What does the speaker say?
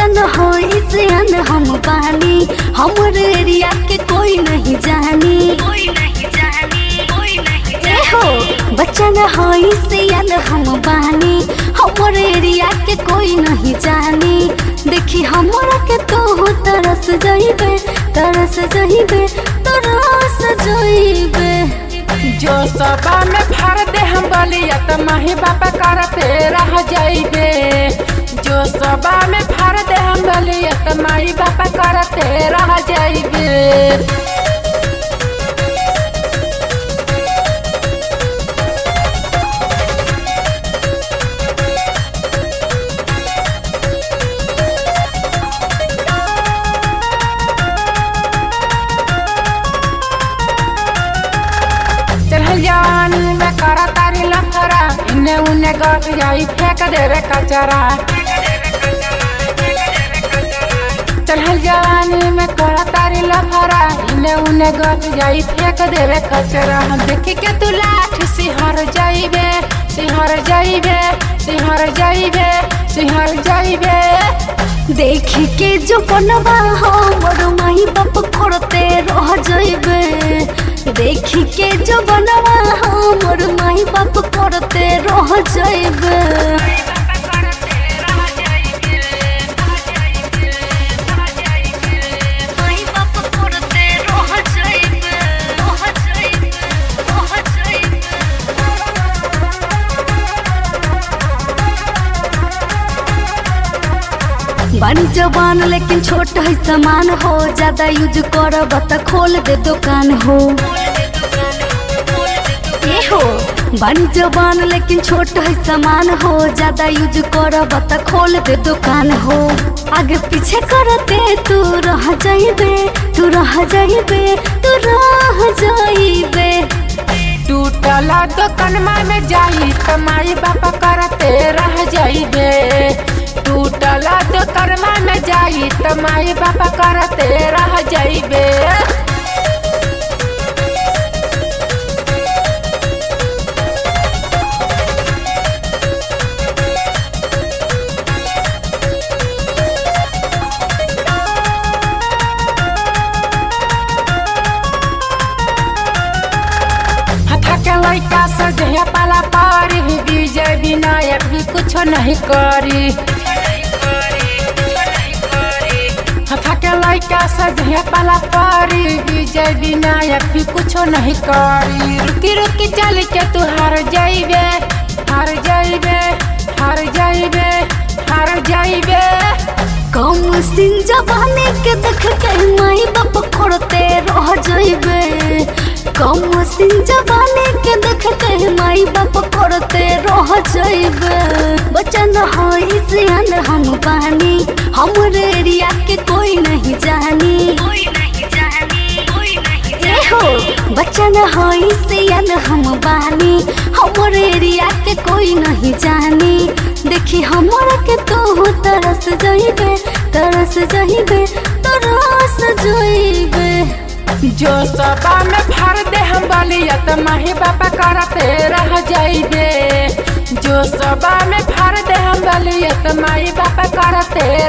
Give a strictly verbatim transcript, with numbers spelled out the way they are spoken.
बचन हो इसे अन हम पानी हमर एरिया के कोई नहीं जानी कोई नहीं जानी कोई नहीं जानी हो बचन हो इसे अन हम पानी हमर एरिया के कोई नहीं जानी देखी हमरा के तो तरस जाइबे तरस जाइबे तरस जाइबे जो सबा में भर दे हम बलिया त माही बापा करते रह जाइबे जो सबा में भर दे हम बलिया त माही बापा करते रह जाइबे जवानी में करा तारी लफरा इन्हें उन्हें गट जाई फेंक देवे कचरा चढ़ल जवानी में करा तारी लफरा इन्हें उन्हें गट जाई फेंक देवे कचरा हम देखी के तू लाठ सिहर जाइबे सिहर जाइबे सिहर जाइबे सिहर जाइबे देखी के जो बनवा हमर माही बाप करते रह जाइबे देखी के जो बनवा हमर माही बाप करते रह जाइबे बड़ी जवान लेकिन छोट है सामान हो ज्यादा यूज करब त खोल दे दुकान हो ये हो बड़ी जवान लेकिन छोट है सामान हो ज्यादा यूज करब त खोल दे दुकान हो आगे पीछे करते तू रह जाइबे तू रह जाइबे तू रह जाइबे टूटला दुकान में जाई त माई बापा करते रह जाइबे टूटला दुकान में जाई त माई बापा करते रह जाइबे लड़का सजया पाला पारी विजय विनायक भी कुछ नहीं करी हथा के लड़का सजया पाला पारी विजय विनायक भी कुछ नहीं करी रुकी रुकी चल के तू हार जाइबे हार जाइबे हार जाइबे हार जाइबे कम सिन जवानी के देख के माई बाप करते रह जाइबे कम सिन जवानी के देख के माई बाप करते रह जाइबे बचन हो इसे अन हम पानी हमर एरिया के कोई नहीं जानी कोई नहीं जानी कोई नहीं जानी हो बचन हो इसे अन हम पानी हमर एरिया के कोई नहीं जानी देखी हमरा के तो तरस जाइबे तरस जाइबे तरस जाइबे जो सबा में भर दे हम बलिया त माही बापा करते रह जाइबे जो सबा में भर दे हम बलिया त माही बापा करते